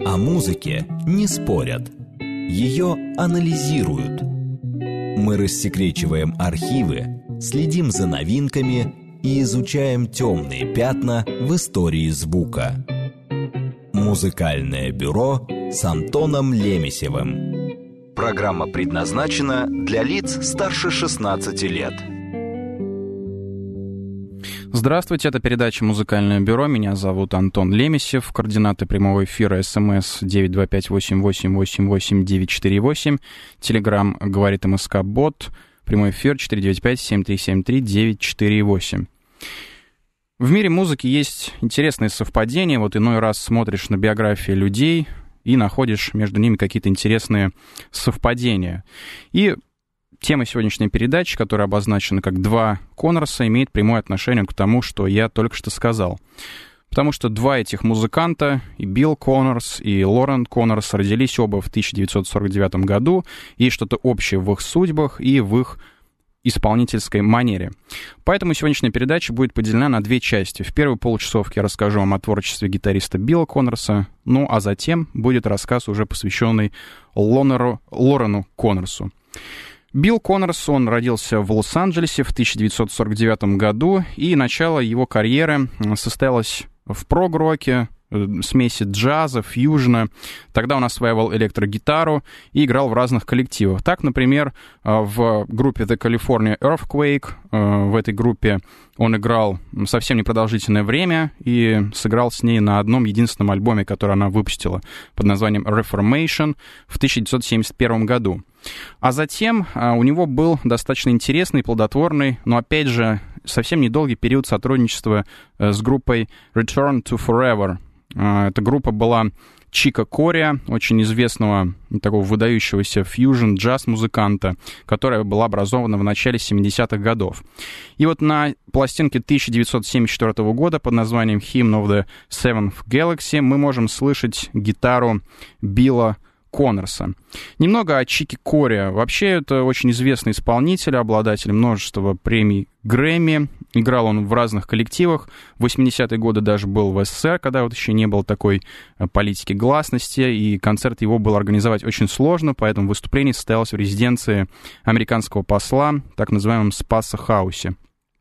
О музыке не спорят, ее анализируют. Мы рассекречиваем архивы, следим за новинками и изучаем темные пятна в истории звука. Музыкальное бюро с Антоном Лемесевым. Программа предназначена для лиц старше 16 лет. Здравствуйте, это передача «Музыкальное бюро». Меня зовут Антон Лемесев. Координаты прямого эфира СМС 925-8888-948. Телеграм говорит МСК-бот. Прямой эфир 495-7373-948. В мире музыки есть интересные совпадения. Вот иной раз смотришь на биографии людей и находишь между ними какие-то интересные совпадения. И тема сегодняшней передачи, которая обозначена как «Два Коннорса», имеет прямое отношение к тому, что я только что сказал. Потому что два этих музыканта, и Билл Коннорс, и Лорен Коннорс, родились оба в 1949 году, и есть что-то общее в их судьбах и в их исполнительской манере. Поэтому сегодняшняя передача будет поделена на две части. В первой получасовке я расскажу вам о творчестве гитариста Билла Коннорса, ну а затем будет рассказ, уже посвященный Лорену Коннорсу. Билл Коннорс, он родился в Лос-Анджелесе в 1949 году, и начало его карьеры состоялось в прог-роке, смеси джаза, фьюжна. Тогда он осваивал электрогитару и играл в разных коллективах. Так, например, в группе The California Earthquake, в этой группе он играл совсем непродолжительное время и сыграл с ней на одном единственном альбоме, который она выпустила под названием Reformation в 1971 году. А затем у него был достаточно интересный, плодотворный, но, опять же, совсем недолгий период сотрудничества с группой Return to Forever. Эта группа была Чика Кориа, очень известного, такого выдающегося фьюжн-джаз-музыканта, которая была образована в начале 70-х годов. И вот на пластинке 1974 года под названием Hymn of the Seventh Galaxy мы можем слышать гитару Билла Коннорса. Немного о Чике Кориа. Вообще, это очень известный исполнитель, обладатель множества премий Грэмми. Играл он в разных коллективах. В 80-е годы даже был в СССР, когда вот еще не было такой политики гласности, и концерт его было организовать очень сложно, поэтому выступление состоялось в резиденции американского посла, так называемом Спасса-хаусе.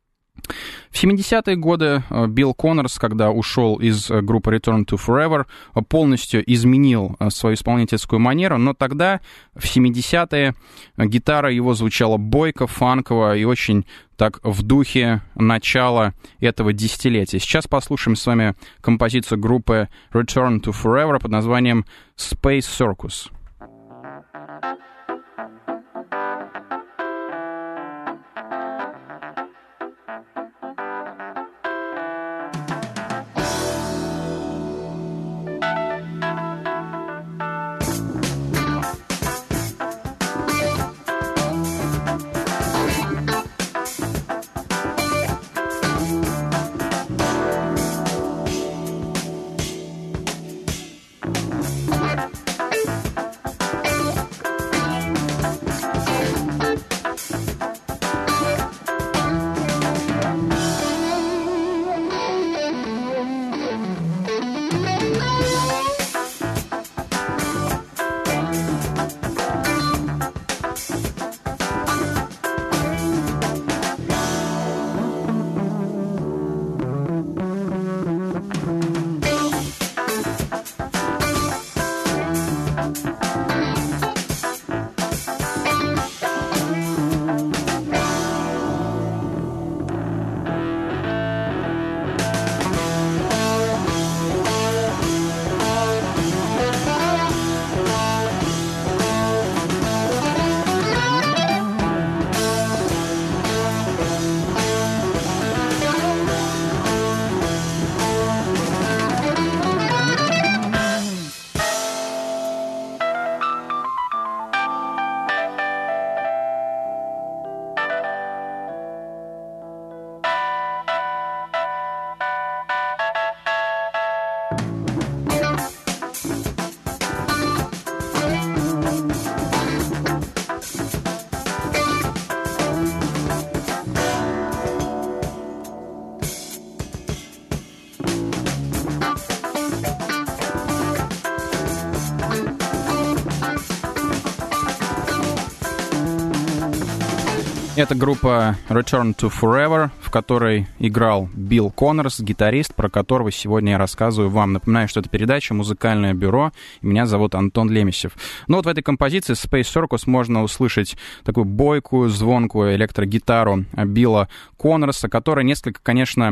В 70-е годы Билл Коннорс, когда ушел из группы Return to Forever, полностью изменил свою исполнительскую манеру, но тогда, в 70-е, гитара его звучала бойко, фанково и очень так в духе начала этого десятилетия. Сейчас послушаем с вами композицию группы Return to Forever под названием Space Circus. Это группа Return to Forever, в которой играл Билл Коннорс, гитарист, про которого сегодня я рассказываю вам. Напоминаю, что это передача «Музыкальное бюро», и меня зовут Антон Лемесев. Но вот в этой композиции Space Circus можно услышать такую бойкую, звонкую электрогитару Билла Коннорса, которая несколько, конечно,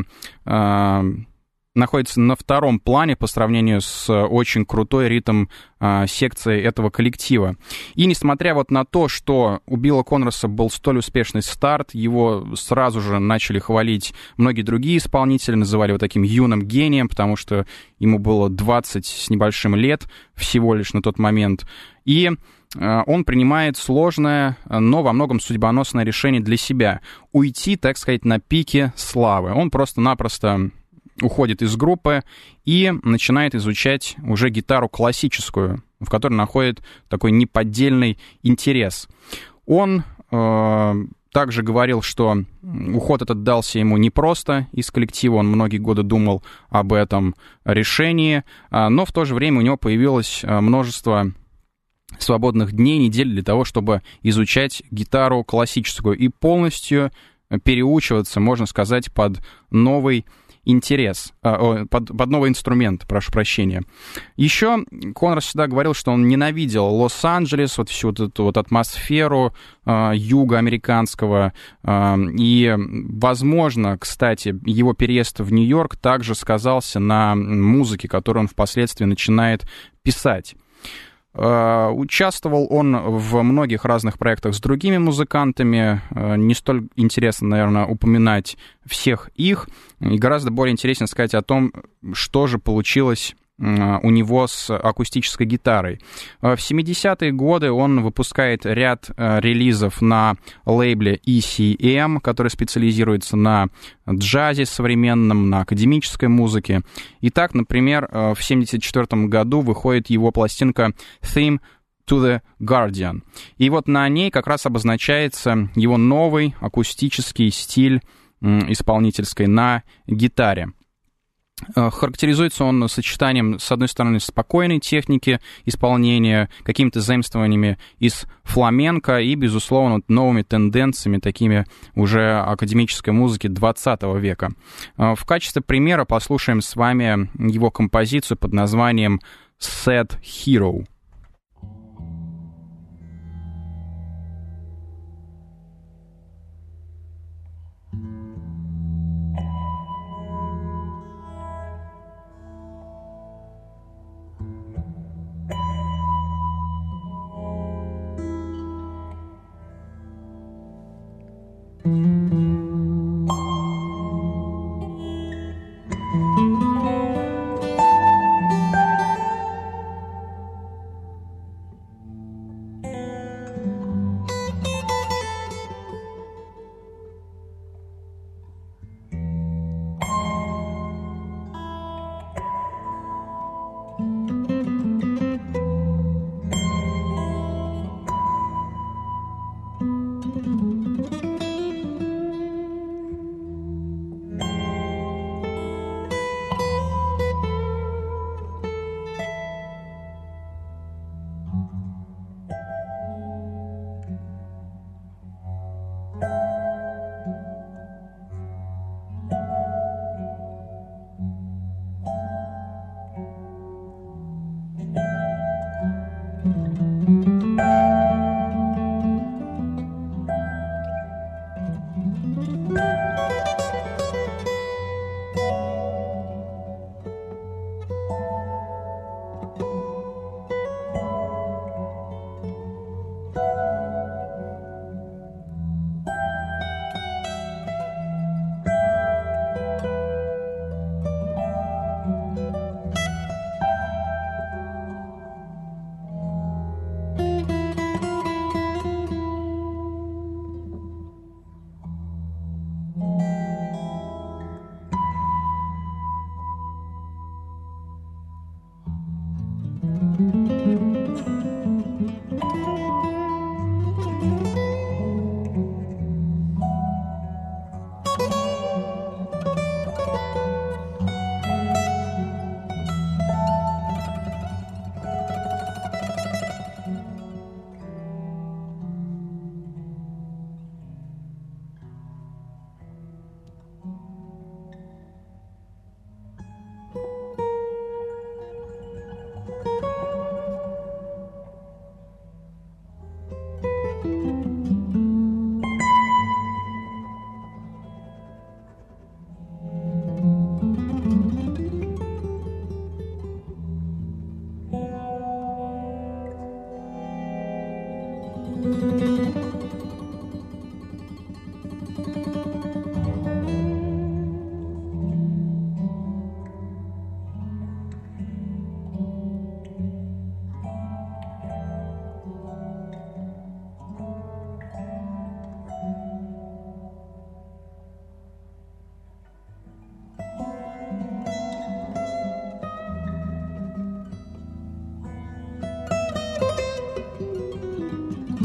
находится на втором плане по сравнению с очень крутой ритм-секцией этого коллектива. И несмотря вот на то, что у Билла Коннорса был столь успешный старт, его сразу же начали хвалить многие другие исполнители, называли его таким юным гением, потому что ему было 20 с небольшим лет всего лишь на тот момент. И он принимает сложное, но во многом судьбоносное решение для себя — уйти, так сказать, на пике славы. Он просто-напросто уходит из группы и начинает изучать уже гитару классическую, в которой находит такой неподдельный интерес. Он также говорил, что уход этот дался ему непросто из коллектива, он многие годы думал об этом решении, но в то же время у него появилось множество свободных дней, недель для того, чтобы изучать гитару классическую и полностью переучиваться, можно сказать, под новый интерес, под новый инструмент, прошу прощения. Еще Коннорс всегда говорил, что он ненавидел Лос-Анджелес, вот всю вот эту вот атмосферу юга американского, и, возможно, кстати, его переезд в Нью-Йорк также сказался на музыке, которую он впоследствии начинает писать. Участвовал он в многих разных проектах с другими музыкантами. Не столь интересно, наверное, упоминать всех их. И гораздо более интересно сказать о том, что же получилось у него с акустической гитарой. В 70-е годы он выпускает ряд релизов на лейбле ECM, который специализируется на джазе современном, на академической музыке. Итак, например, в 1974 году выходит его пластинка «Theme to the Guardian». И вот на ней как раз обозначается его новый акустический стиль исполнительской на гитаре. Характеризуется он сочетанием, с одной стороны, спокойной техники исполнения, какими-то заимствованиями из фламенко и, безусловно, новыми тенденциями, такими уже академической музыки 20 века. В качестве примера послушаем с вами его композицию под названием «Sad Hero».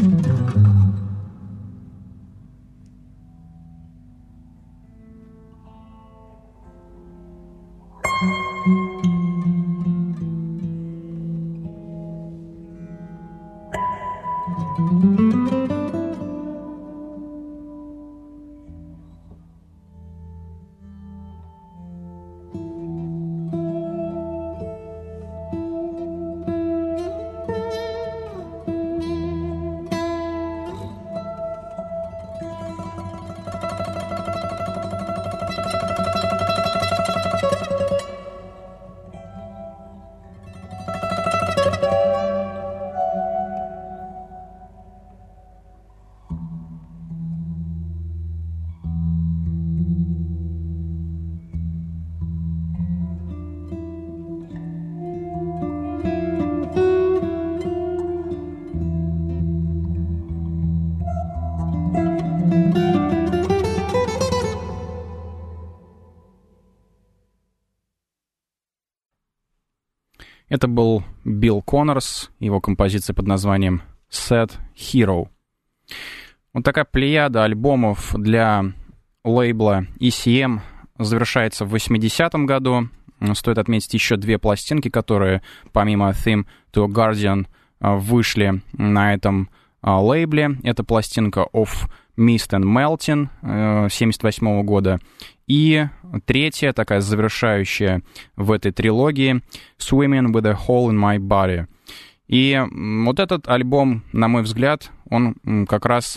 Это был Билл Коннорс, его композиция под названием «Sad Hero». Вот такая плеяда альбомов для лейбла ECM завершается в 80-м году. Стоит отметить еще две пластинки, которые, помимо «Theme to a Guardian», вышли на этом лейбле. Это пластинка «Of Mist and Melting» 1978 года. И третья, такая завершающая в этой трилогии, «Swimming with a Hole in My Body». И вот этот альбом, на мой взгляд, он как раз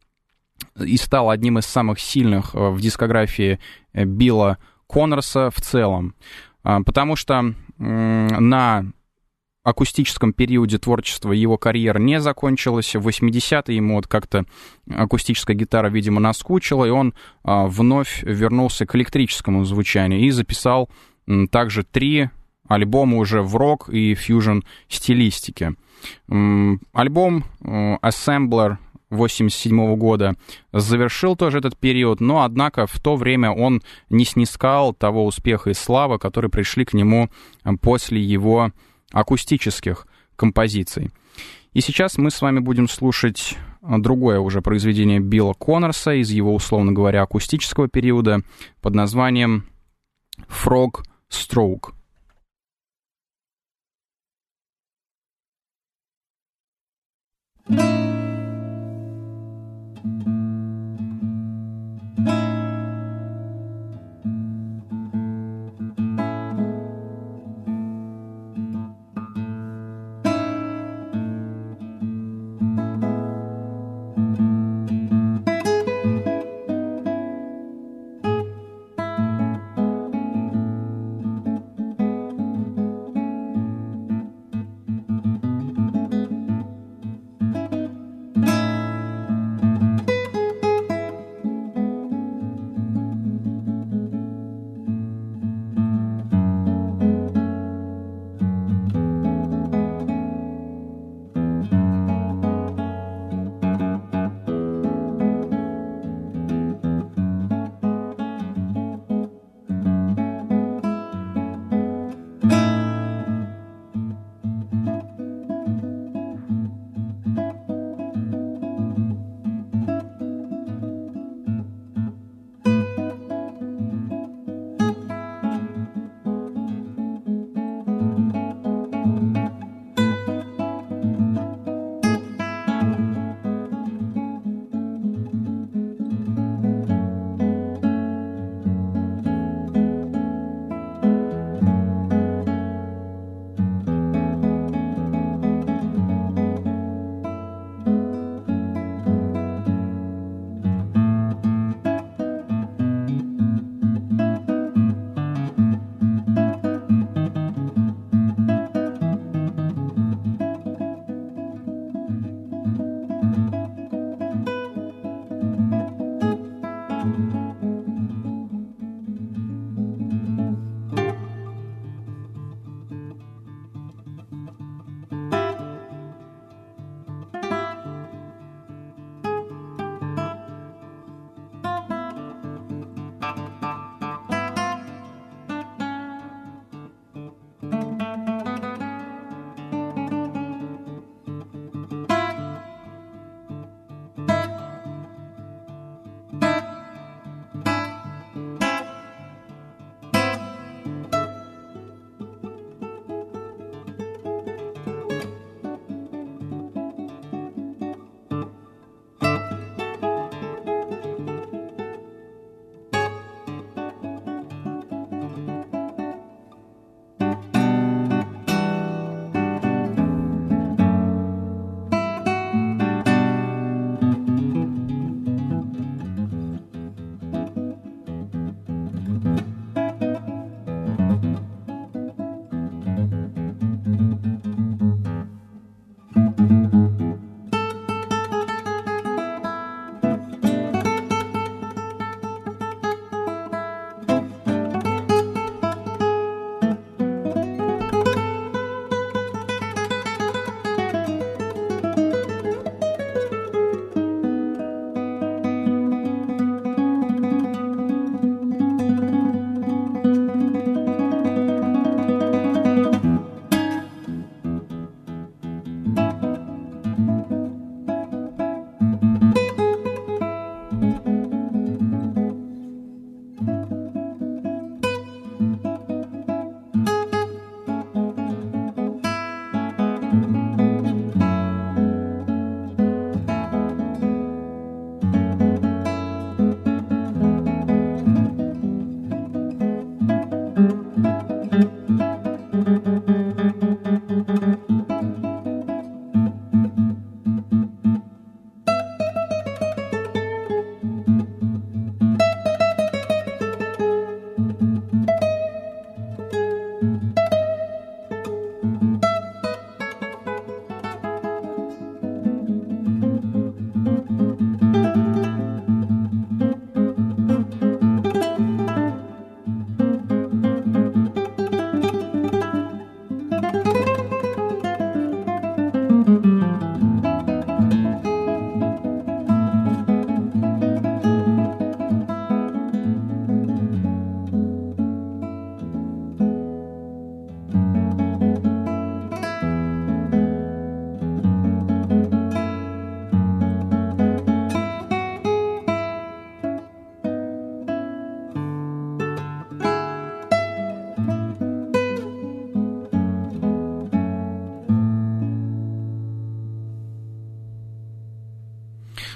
и стал одним из самых сильных в дискографии Билла Коннорса в целом. Потому что на акустическом периоде творчества его карьера не закончилась. В 80-е ему вот как-то акустическая гитара, видимо, наскучила, и он вновь вернулся к электрическому звучанию и записал также 3 альбома уже в рок и фьюжн стилистике. Альбом Assembler 1987 года завершил тоже этот период, но, однако, в то время он не снискал того успеха и славы, которые пришли к нему после его акустических композиций. И сейчас мы с вами будем слушать другое уже произведение Билла Коннорса из его, условно говоря, акустического периода под названием «Frog Stroke».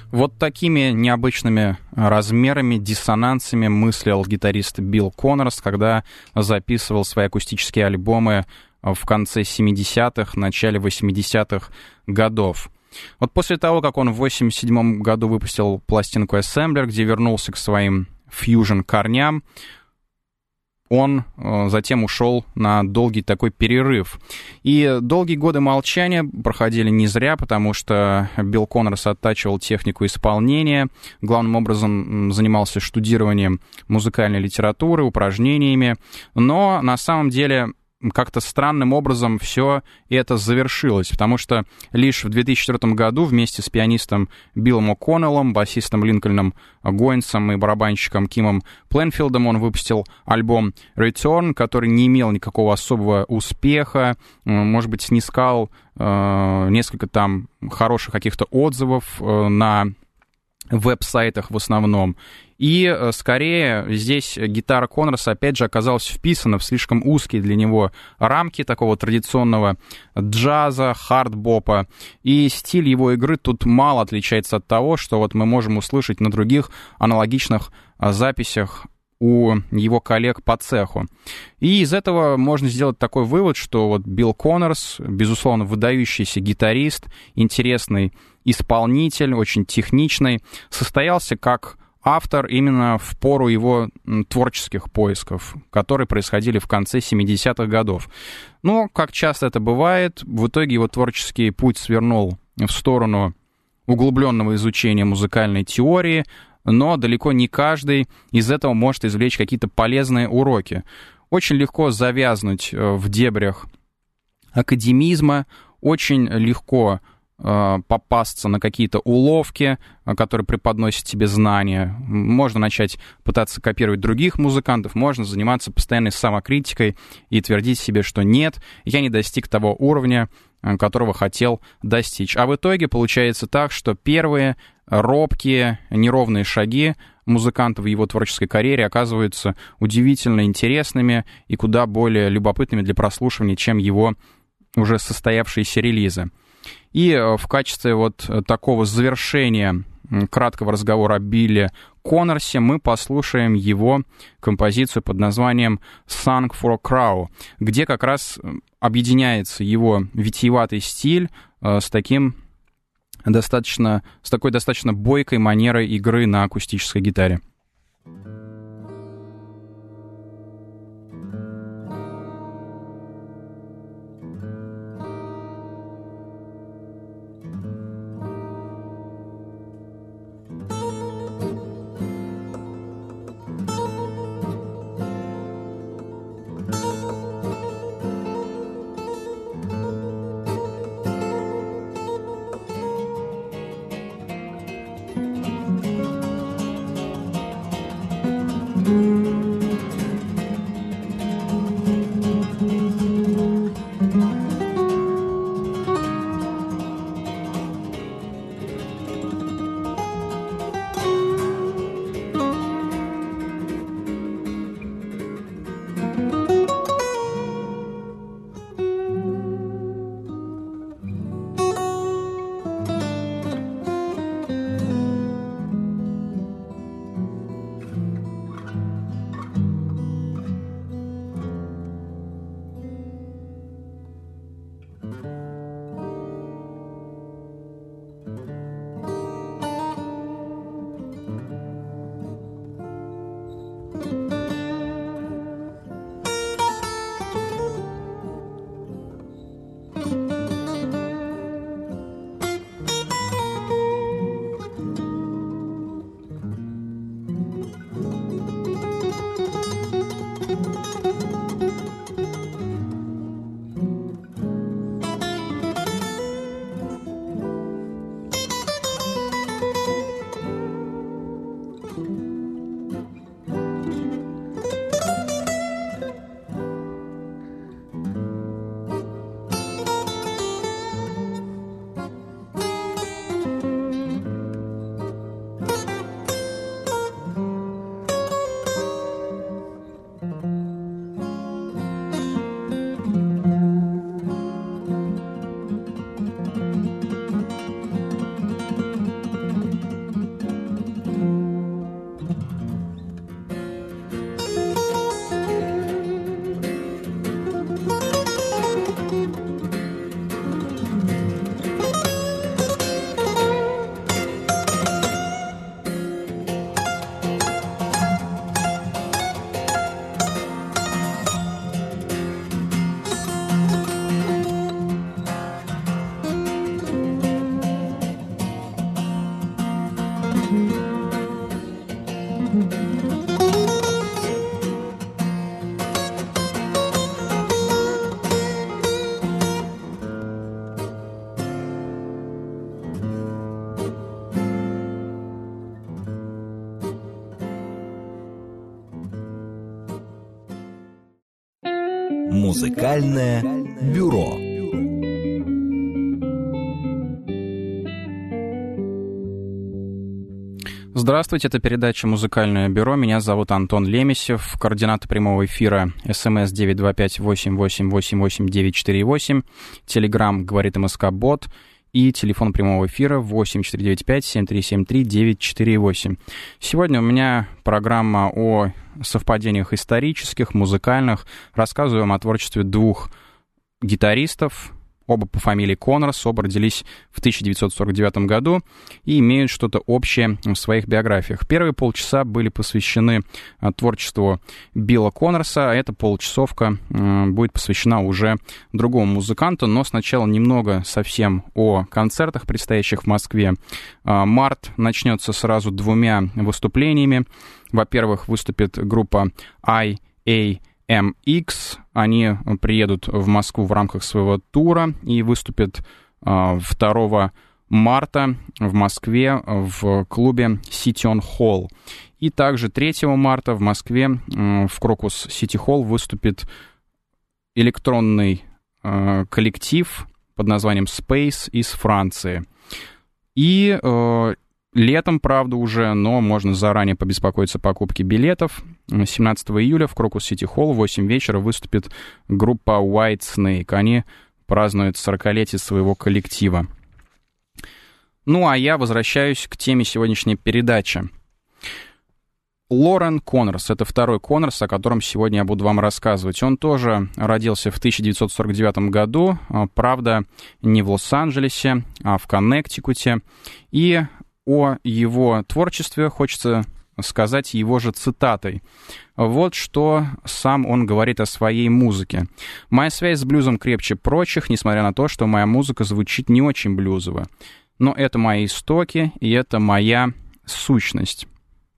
Вот такими необычными размерами, диссонансами мыслил гитарист Билл Коннорс, когда записывал свои акустические альбомы в конце 70-х, начале 80-х годов. Вот после того, как он в 87 году выпустил пластинку «Assembler», где вернулся к своим фьюжн-корням, он затем ушел на долгий такой перерыв. И долгие годы молчания проходили не зря, потому что Билл Коннорс оттачивал технику исполнения, главным образом занимался штудированием музыкальной литературы, упражнениями, но на самом деле как-то странным образом все это завершилось, потому что лишь в 2004 году вместе с пианистом Биллом О'Коннеллом, басистом Линкольном Гойнсом и барабанщиком Кимом Пленфилдом он выпустил альбом «Return», который не имел никакого особого успеха, может быть, снискал несколько там хороших каких-то отзывов на веб-сайтах в основном. И скорее здесь гитара Коннорса опять же оказалась вписана в слишком узкие для него рамки такого традиционного джаза, хард-бопа. И стиль его игры тут мало отличается от того, что вот мы можем услышать на других аналогичных записях у его коллег по цеху. И из этого можно сделать такой вывод, что вот Билл Коннорс, безусловно, выдающийся гитарист, интересный исполнитель, очень техничный, состоялся как автор именно в пору его творческих поисков, которые происходили в конце 70-х годов. Но, как часто это бывает, в итоге его творческий путь свернул в сторону углубленного изучения музыкальной теории, но далеко не каждый из этого может извлечь какие-то полезные уроки. Очень легко завязнуть в дебрях академизма, очень легко попасться на какие-то уловки, которые преподносят тебе знания. Можно начать пытаться копировать других музыкантов, можно заниматься постоянной самокритикой и твердить себе, что нет, я не достиг того уровня, которого хотел достичь. А в итоге получается так, что первые робкие, неровные шаги музыканта в его творческой карьере оказываются удивительно интересными и куда более любопытными для прослушивания, чем его уже состоявшиеся релизы. И в качестве вот такого завершения краткого разговора о Билле Коннорсе мы послушаем его композицию под названием «Song for a Crow», где как раз объединяется его витиеватый стиль с такой достаточно бойкой манерой игры на акустической гитаре. Музыкальное бюро. Здравствуйте, это передача «Музыкальное бюро». Меня зовут Антон Лемесев. Координаты прямого эфира: СМС 925-8888-948, Телеграм «Говорит МСК-бот» и телефон прямого эфира 8495-7373-948. Сегодня у меня программа о совпадениях исторических, музыкальных. Рассказываем о творчестве двух гитаристов, оба по фамилии Коннорс, оба родились в 1949 году и имеют что-то общее в своих биографиях. Первые полчаса были посвящены творчеству Билла Коннорса, а эта полчасовка будет посвящена уже другому музыканту, но сначала немного совсем о концертах, предстоящих в Москве. Март начнется сразу двумя выступлениями. Во-первых, выступит группа IAMX. Они приедут в Москву в рамках своего тура и выступят 2 марта в Москве в клубе City on Hall. И также 3 марта в Москве в Крокус Сити Холл выступит электронный коллектив под названием Space из Франции. И летом, правда, уже, но можно заранее побеспокоиться о покупке билетов. 17 июля в Крокус Сити Холл в 8 вечера выступит группа White Snake. Они празднуют 40-летие своего коллектива. Ну, а я возвращаюсь к теме сегодняшней передачи. Лорен Коннорс — это второй Коннорс, о котором сегодня я буду вам рассказывать. Он тоже родился в 1949 году, правда, не в Лос-Анджелесе, а в Коннектикуте. И о его творчестве хочется сказать его же цитатой. Вот что сам он говорит о своей музыке. «Моя связь с блюзом крепче прочих, несмотря на то, что моя музыка звучит не очень блюзово. Но это мои истоки, и это моя сущность».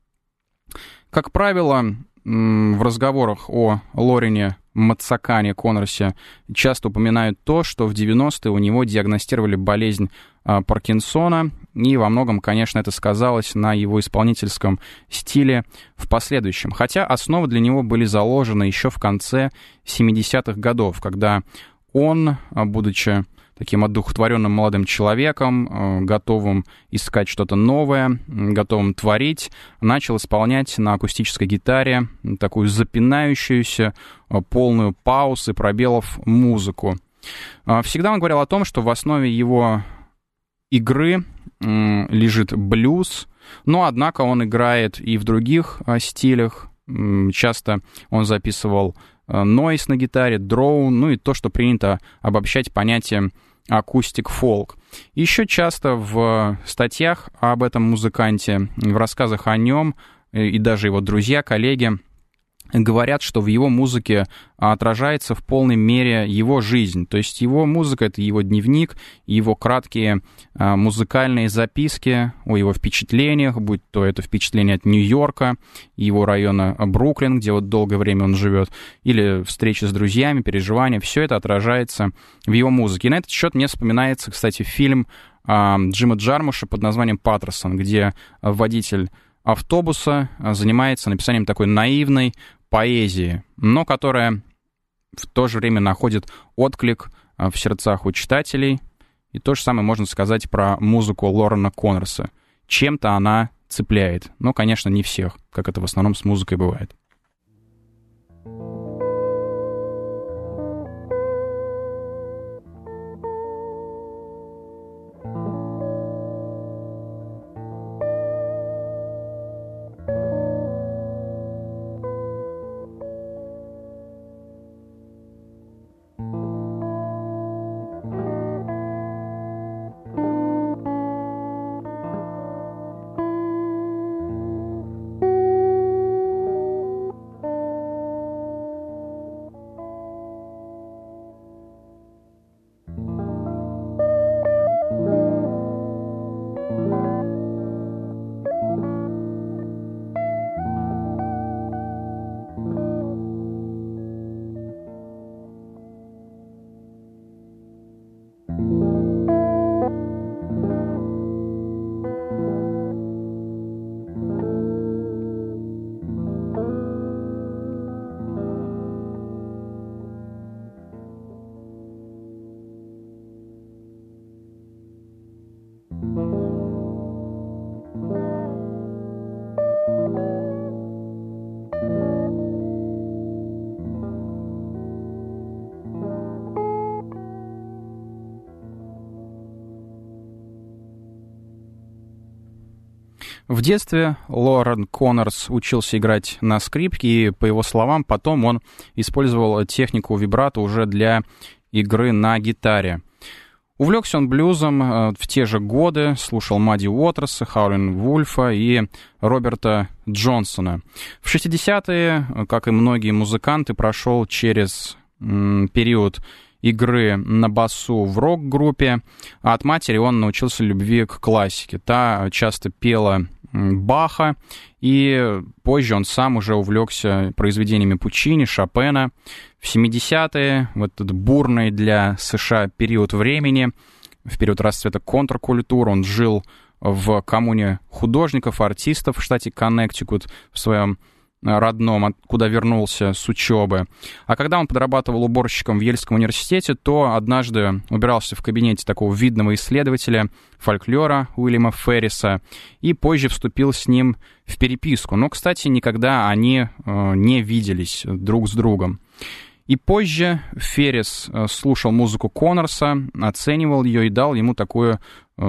Как правило, в разговорах о Лорене Мацакане Коннорсе часто упоминают то, что в 90-е у него диагностировали болезнь Паркинсона, и во многом, конечно, это сказалось на его исполнительском стиле в последующем. Хотя основы для него были заложены еще в конце 70-х годов, когда он, будучи таким одухотворенным молодым человеком, готовым искать что-то новое, готовым творить, начал исполнять на акустической гитаре такую запинающуюся, полную пауз и пробелов музыку. Всегда он говорил о том, что в основе его игры лежит блюз, но, однако, он играет и в других стилях. Часто он записывал нойз на гитаре, дроун, ну и то, что принято обобщать понятием акустик-фолк. Еще часто в статьях об этом музыканте, в рассказах о нем, и даже его друзья, коллеги, говорят, что в его музыке отражается в полной мере его жизнь. То есть его музыка — это его дневник, его краткие музыкальные записки о его впечатлениях, будь то это впечатление от Нью-Йорка, его района Бруклин, где вот долгое время он живет, или встречи с друзьями, переживания. Все это отражается в его музыке. И на этот счет мне вспоминается, кстати, фильм Джима Джармуша под названием «Паттерсон», где водитель автобуса занимается написанием такой наивной поэзии, но которая в то же время находит отклик в сердцах у читателей. И то же самое можно сказать про музыку Лорена Коннорса. Чем-то она цепляет, но, конечно, не всех, как это в основном с музыкой бывает. В детстве Лорен Коннорс учился играть на скрипке, и, по его словам, потом он использовал технику вибрато уже для игры на гитаре. Увлекся он блюзом в те же годы, слушал Мадди Уотерса, Хаулин Вульфа и Роберта Джонсона. В 60-е, как и многие музыканты, прошел через период игры на басу в рок-группе, а от матери он научился любви к классике. Та часто пела Баха, и позже он сам уже увлекся произведениями Пучини, Шопена. В 70-е, в этот бурный для США период времени, в период расцвета контркультуры, он жил в коммуне художников, артистов в штате Коннектикут, в своем родном, куда вернулся с учебы. А когда он подрабатывал уборщиком в Ельском университете, то однажды убирался в кабинете такого видного исследователя фольклора Уильяма Ферриса и позже вступил с ним в переписку. Но, кстати, никогда они не виделись друг с другом. И позже Феррис слушал музыку Коннорса, оценивал ее и дал ему такую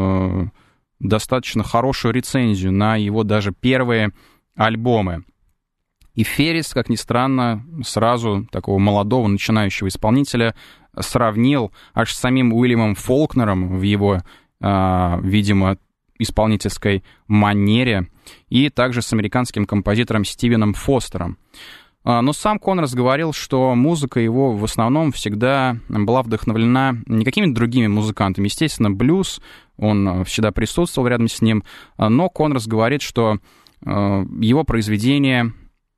достаточно хорошую рецензию на его даже первые альбомы. И Феррис, как ни странно, сразу такого молодого начинающего исполнителя сравнил аж с самим Уильямом Фолкнером в его, видимо, исполнительской манере, и также с американским композитором Стивеном Фостером. Но сам Коннорс говорил, что музыка его в основном всегда была вдохновлена не какими-то другими музыкантами. Естественно, блюз, он всегда присутствовал рядом с ним, но Коннорс говорит, что его произведением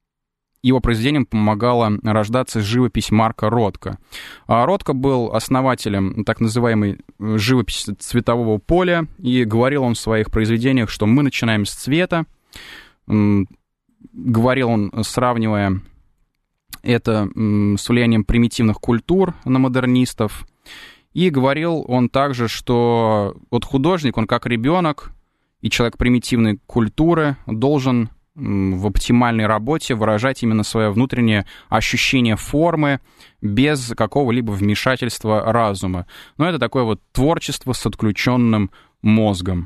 помогала рождаться живопись Марка Ротко. Ротко был основателем так называемой живописи цветового поля, и говорил он в своих произведениях, что мы начинаем с цвета. Говорил он, сравнивая это с влиянием примитивных культур на модернистов. И говорил он также, что вот художник, он как ребенок и человек примитивной культуры должен в оптимальной работе выражать именно свое внутреннее ощущение формы без какого-либо вмешательства разума. Но это такое вот творчество с отключенным мозгом.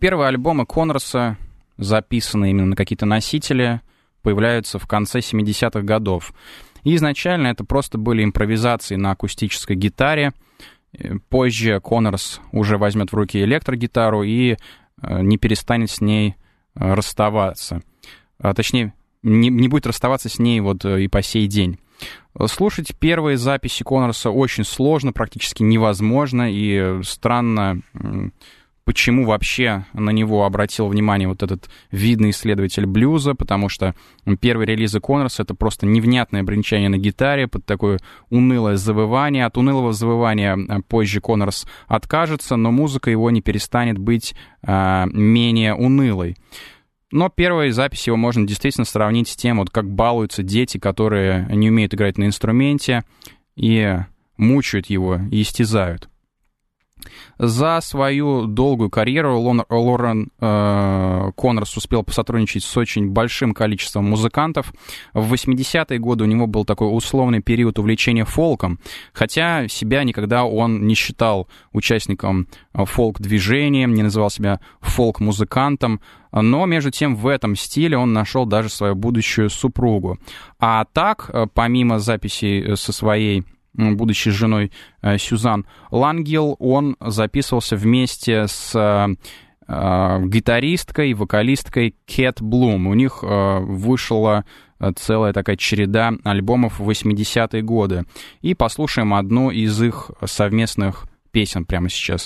Первые альбомы Коннорса, записанные именно на какие-то носители, появляются в конце 70-х годов. И изначально это просто были импровизации на акустической гитаре. Позже Коннорс уже возьмет в руки электрогитару и не перестанет с ней расставаться. Точнее, не будет расставаться с ней вот и по сей день. Слушать первые записи Коннорса очень сложно, практически невозможно, и странно, почему вообще на него обратил внимание вот этот видный исследователь блюза, потому что первые релизы Коннорса — это просто невнятное бренчание на гитаре под такое унылое завывание. От унылого завывания позже Коннорс откажется, но музыка его не перестанет быть менее унылой. Но первые записи его можно действительно сравнить с тем, вот как балуются дети, которые не умеют играть на инструменте, и мучают его, и истязают. За свою долгую карьеру Лорен Коннорс успел посотрудничать с очень большим количеством музыкантов. В 80-е годы у него был такой условный период увлечения фолком, хотя себя никогда он не считал участником фолк-движения, не называл себя фолк-музыкантом, но, между тем, в этом стиле он нашел даже свою будущую супругу. А так, помимо записей со своей будущей женой Сюзан Лангилл, он записывался вместе с гитаристкой, вокалисткой Кэт Блум. У них вышла целая такая череда альбомов в 80-е годы. И послушаем одну из их совместных песен прямо сейчас.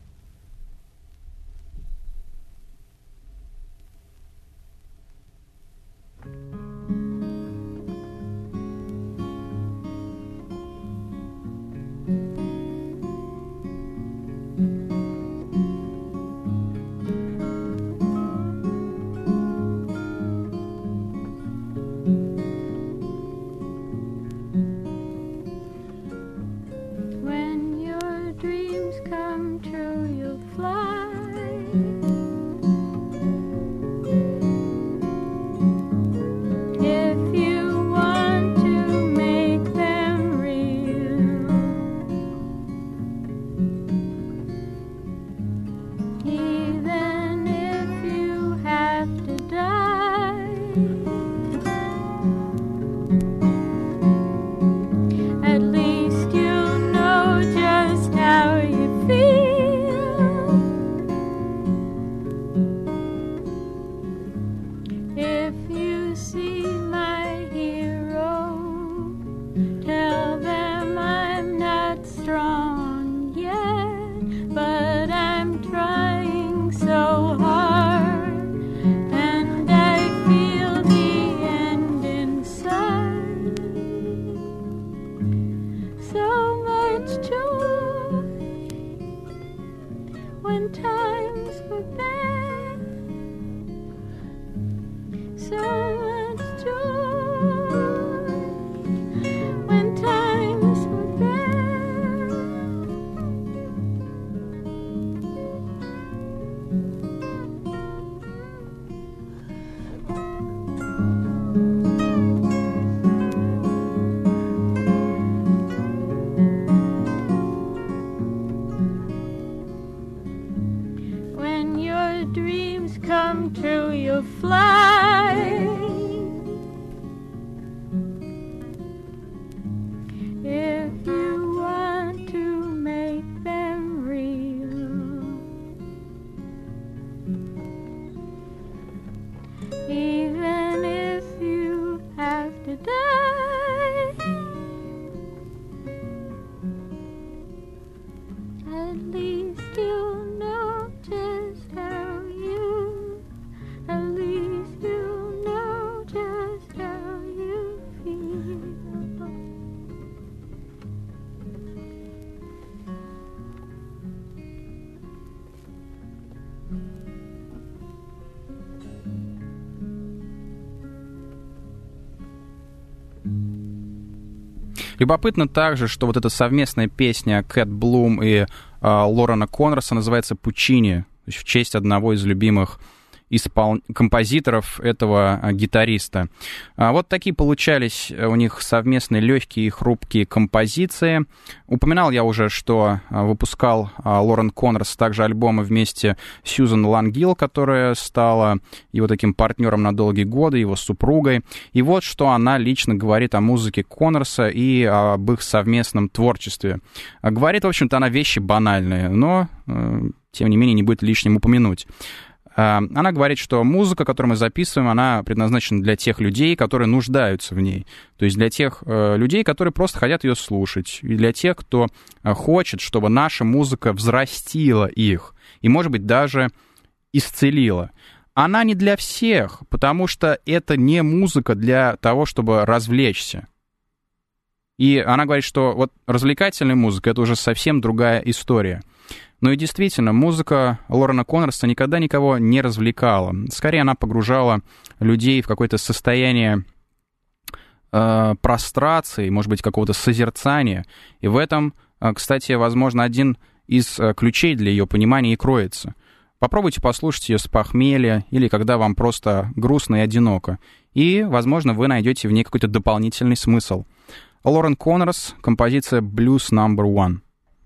Любопытно также, что вот эта совместная песня Кэт Блум и Лорена Коннорса называется «Пучини», то есть в честь одного из любимых композиторов этого гитариста. Вот такие получались у них совместные легкие и хрупкие композиции. Упоминал я уже, что выпускал Лорен Коннорс также альбомы вместе с Сьюзан Лангилл, которая стала его таким партнером на долгие годы, его супругой. И вот что она лично говорит о музыке Коннорса и об их совместном творчестве. Говорит, в общем-то, она вещи банальные, но, тем не менее, не будет лишним упомянуть. Она говорит, что музыка, которую мы записываем, она предназначена для тех людей, которые нуждаются в ней. То есть для тех людей, которые просто хотят ее слушать. И для тех, кто хочет, чтобы наша музыка взрастила их. И, может быть, даже исцелила. Она не для всех, потому что это не музыка для того, чтобы развлечься. И она говорит, что вот развлекательная музыка — это уже совсем другая история. Ну и действительно, музыка Лорена Коннорса никогда никого не развлекала. Скорее, она погружала людей в какое-то состояние прострации, может быть, какого-то созерцания. И в этом, кстати, возможно, один из ключей для ее понимания и кроется. Попробуйте послушать ее с похмелья или когда вам просто грустно и одиноко. И, возможно, вы найдете в ней какой-то дополнительный смысл. Лорен Коннорс, композиция «Blues No. 1».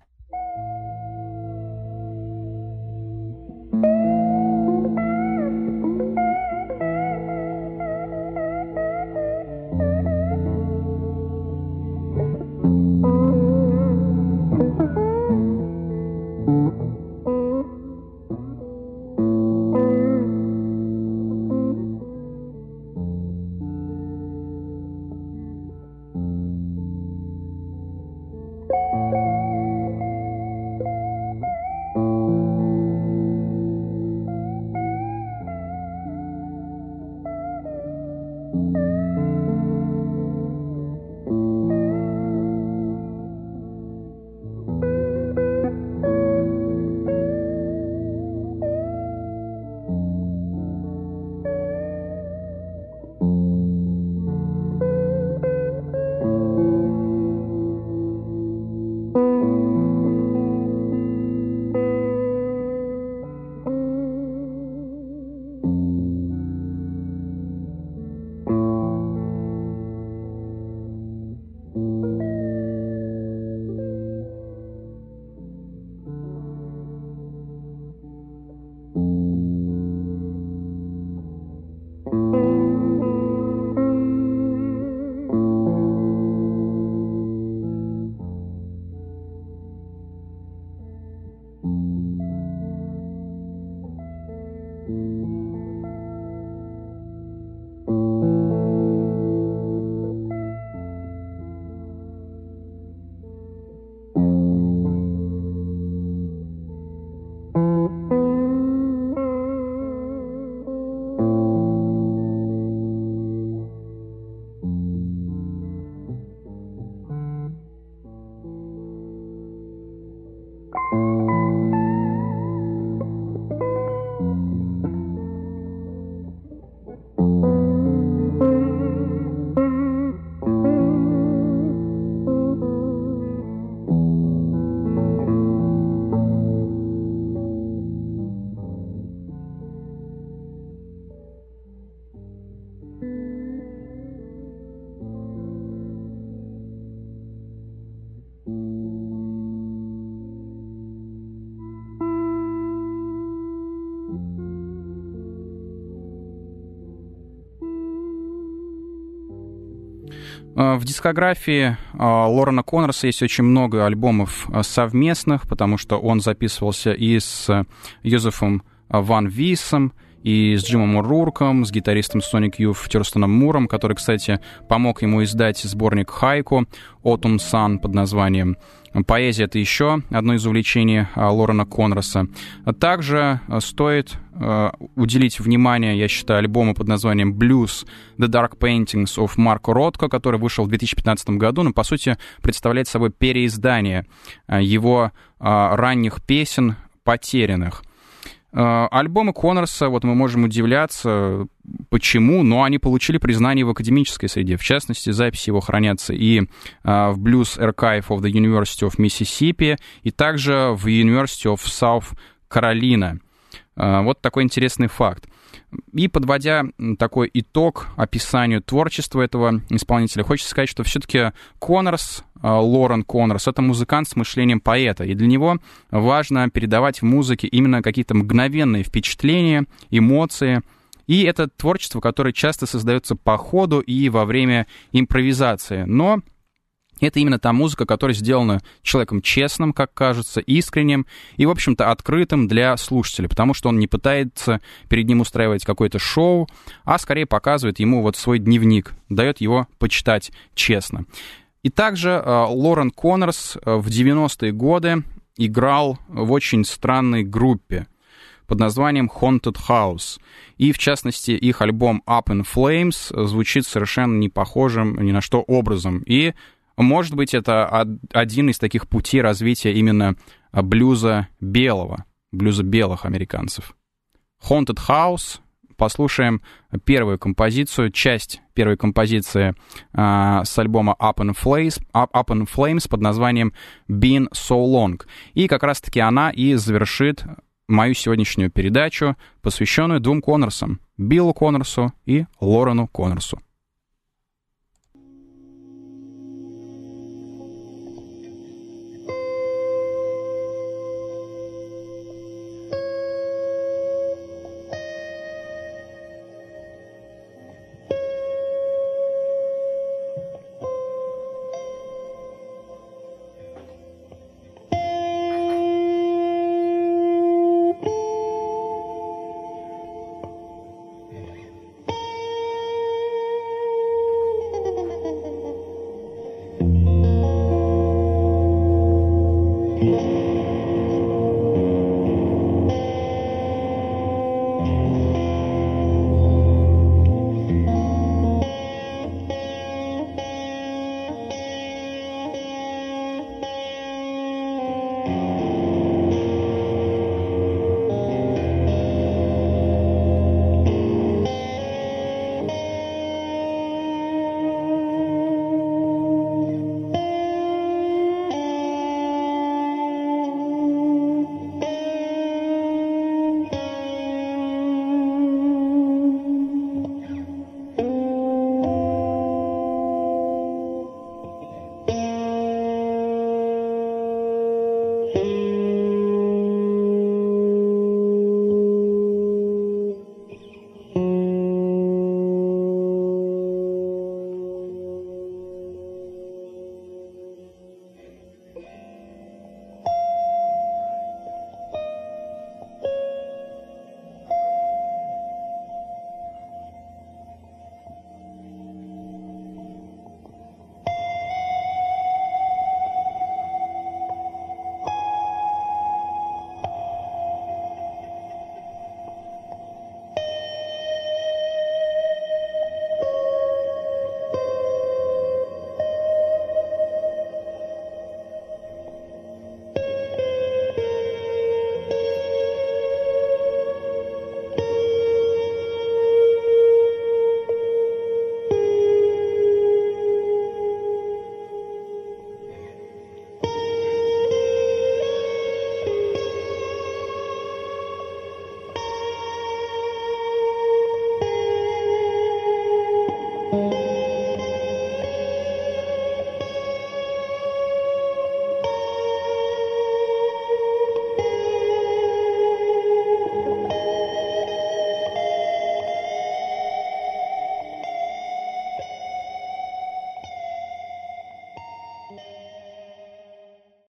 В дискографии Лорена Коннорса есть очень много альбомов совместных, потому что он записывался и с Йозефом Ван Виссом, и с Джимом Урурком, с гитаристом Sonic Youth Тёрстоном Муром, который, кстати, помог ему издать сборник хайку «Autumn Sun» под названием. Поэзия — это еще одно из увлечений Лорена Коннорса. Также стоит уделить внимание, я считаю, альбому под названием «Blues The Dark Paintings of Марко Ротко», который вышел в 2015 году, но, по сути, представляет собой переиздание его ранних песен «Потерянных». Альбомы Коннорса, вот мы можем удивляться, почему, но они получили признание в академической среде. В частности, записи его хранятся и в Blues Archive of the University of Mississippi, и также в University of South Carolina. Вот такой интересный факт. И подводя такой итог описанию творчества этого исполнителя, хочется сказать, что все-таки Коннорс, Лорен Коннорс, это музыкант с мышлением поэта, и для него важно передавать в музыке именно какие-то мгновенные впечатления, эмоции. И это творчество, которое часто создается по ходу и во время импровизации. Но это именно та музыка, которая сделана человеком честным, как кажется, искренним и, в общем-то, открытым для слушателя, потому что он не пытается перед ним устраивать какое-то шоу, а скорее показывает ему вот свой дневник, дает его почитать честно. И также Лорен Коннорс в 90-е годы играл в очень странной группе под названием Haunted House. И, в частности, их альбом Up in Flames звучит совершенно не похожим ни на что образом. И, может быть, это один из таких путей развития именно блюза белых американцев. Haunted House. Послушаем первую композицию, часть первой композиции с альбома Up in Flames под названием Been So Long. И как раз-таки она и завершит мою сегодняшнюю передачу, посвященную двум Коннорсам, Биллу Коннорсу и Лорену Коннорсу.